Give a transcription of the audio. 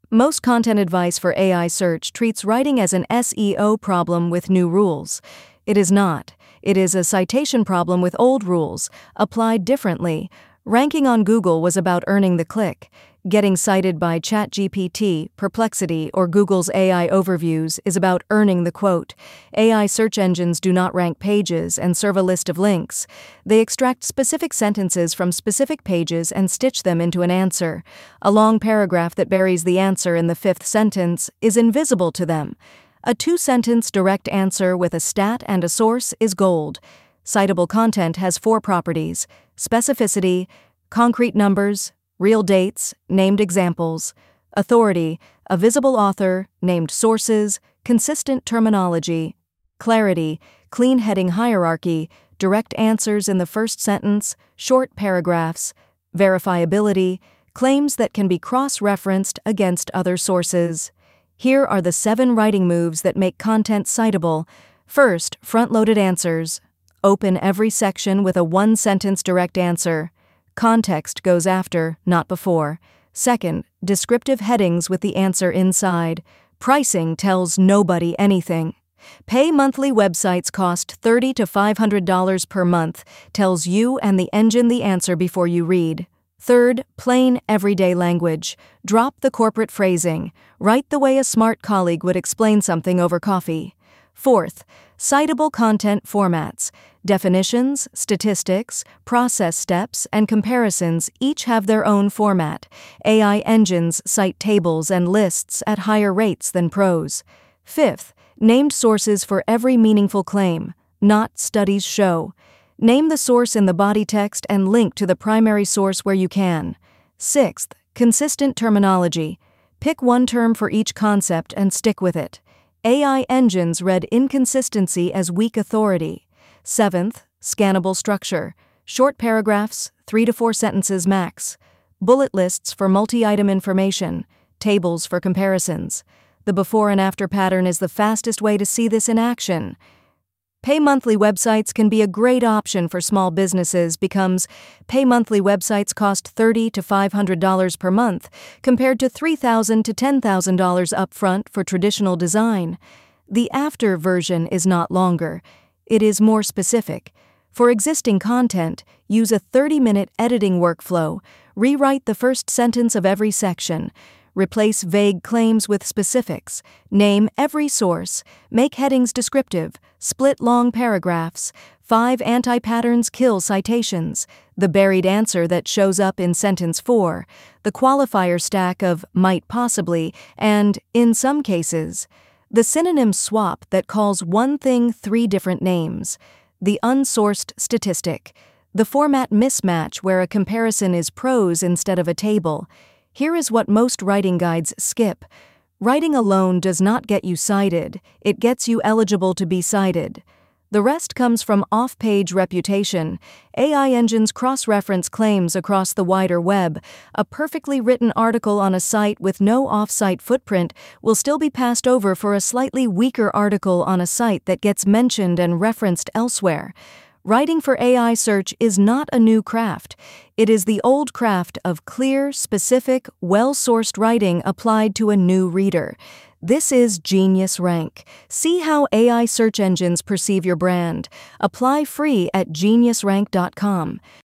Most content advice for AI search treats writing as an SEO problem with new rules. It is not. It is a citation problem with old rules, applied differently. Ranking on Google was about earning the click. Getting cited by ChatGPT, Perplexity, or Google's AI overviews is about earning the quote. AI search engines do not rank pages and serve a list of links. They extract specific sentences from specific pages and stitch them into an answer. A long paragraph that buries the answer in the fifth sentence is invisible to them. A two-sentence direct answer with a stat and a source is gold. Citable content has four properties: specificity, concrete numbers, real dates, named examples; authority, a visible author, named sources, consistent terminology; clarity, clean heading hierarchy, direct answers in the first sentence, short paragraphs; verifiability, claims that can be cross-referenced against other sources. Here are the 7 writing moves that make content citable. First, front-loaded answers. Open every section with a one-sentence direct answer. Context goes after, not before. Second, descriptive headings with the answer inside. Pricing tells nobody anything. Pay monthly websites cost $30 to $500 per month, tells you and the engine the answer before you read. Third, plain, everyday language. Drop the corporate phrasing. Write the way a smart colleague would explain something over coffee. Fourth, citable content formats. Definitions, statistics, process steps, and comparisons each have their own format. AI engines cite tables and lists at higher rates than prose. Fifth, named sources for every meaningful claim, not studies show. Name the source in the body text and link to the primary source where you can. Sixth, consistent terminology. Pick one term for each concept and stick with it. AI engines read inconsistency as weak authority. Seventh, scannable structure. Short paragraphs, 3 to 4 sentences max. Bullet lists for multi-item information. Tables for comparisons. The before and after pattern is the fastest way to see this in action. Pay monthly websites can be a great option for small businesses becomes pay monthly websites cost $30 to $500 per month compared to $3,000 to $10,000 upfront for traditional design. The after version is not longer. It is more specific. For existing content, use a 30-minute editing workflow. Rewrite the first sentence of every section. Replace vague claims with specifics. Name every source. Make headings descriptive. Split long paragraphs. 5 anti-patterns kill citations. The buried answer that shows up in sentence 4. The qualifier stack of might possibly and in some cases. The synonym swap that calls one thing 3 different names. The unsourced statistic. The format mismatch where a comparison is prose instead of a table. Here is what most writing guides skip. Writing alone does not get you cited, it gets you eligible to be cited. The rest comes from off-page reputation. AI engines cross-reference claims across the wider web. A perfectly written article on a site with no off-site footprint will still be passed over for a slightly weaker article on a site that gets mentioned and referenced elsewhere. Writing for AI search is not a new craft. It is the old craft of clear, specific, well-sourced writing applied to a new reader. This is Genius Rank. See how AI search engines perceive your brand. Apply free at geniusrank.com.